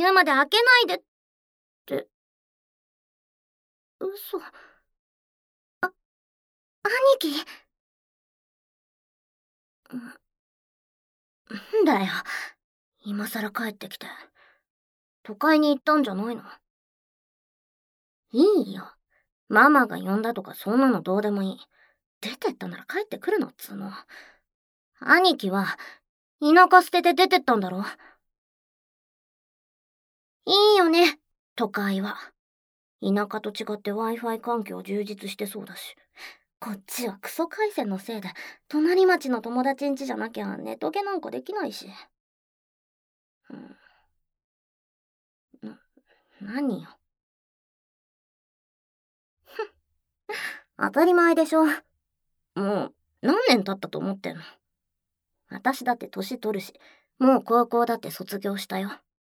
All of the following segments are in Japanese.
言うまで開けないでって。嘘。兄貴。んだよ。今さら帰ってきて。都会に行ったんじゃないの？いいよ。ママが呼んだとかそんなのどうでもいい。出てったなら帰ってくるのっつうの。兄貴は、田舎捨てて出てったんだろ？いいよね、都会は。田舎と違って Wi-Fi 環境充実してそうだし。こっちはクソ回線のせいで、隣町の友達ん家じゃなきゃネトゲなんかできないし。何よ。当たり前でしょ。もう、何年経ったと思ってんの。私だって年取るし、もう高校だって卒業したよ。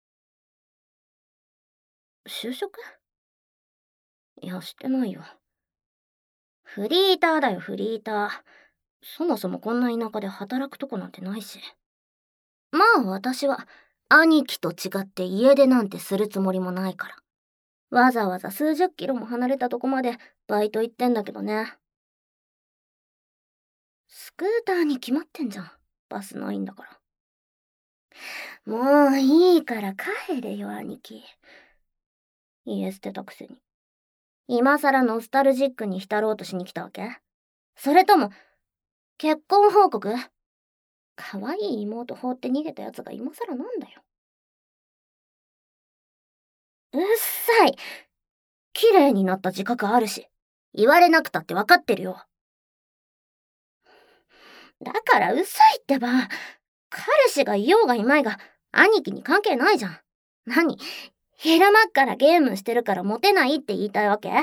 就職？いや、してないよ。フリーターだよ、フリーター。そもそもこんな田舎で働くとこなんてないし。まあ私は、兄貴と違って家出なんてするつもりもないから。わざわざ数十キロも離れたとこまでバイト行ってんだけどね。スクーターに決まってんじゃん。バスないんだから。もういいから帰れよ、兄貴。家捨てたくせに。今さらノスタルジックに浸ろうとしに来たわけ？それとも、結婚報告？可愛い妹放って逃げたやつが今さらなんだよ。うっさい。綺麗になった自覚あるし、言われなくたってわかってるよ。だからうっさいってば、彼氏がいようがいまいが、兄貴に関係ないじゃん。何？昼間っからゲームしてるからモテないって言いたいわけ？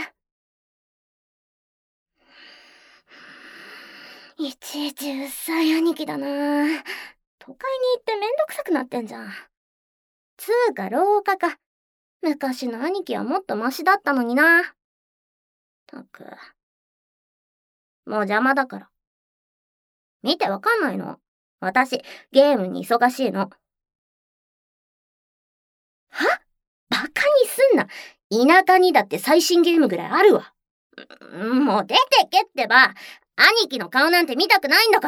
いちいちうっさい兄貴だな。都会に行ってめんどくさくなってんじゃん。つうか廊下か。昔の兄貴はもっとマシだったのにな。たく。もう邪魔だから。見てわかんないの？私、ゲームに忙しいの。は？バカにすんな。田舎にだって最新ゲームぐらいあるわ。もう出てけってば。兄貴の顔なんて見たくないんだから。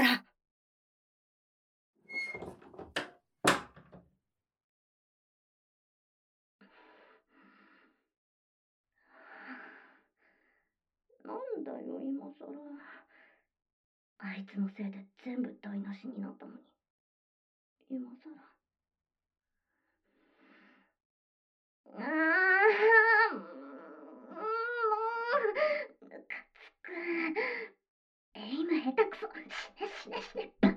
なんだよ、今さら。あいつのせいで全部台無しになったのに。今さら。もう、ムカつく。今下手くそ。死ね死ね死ね。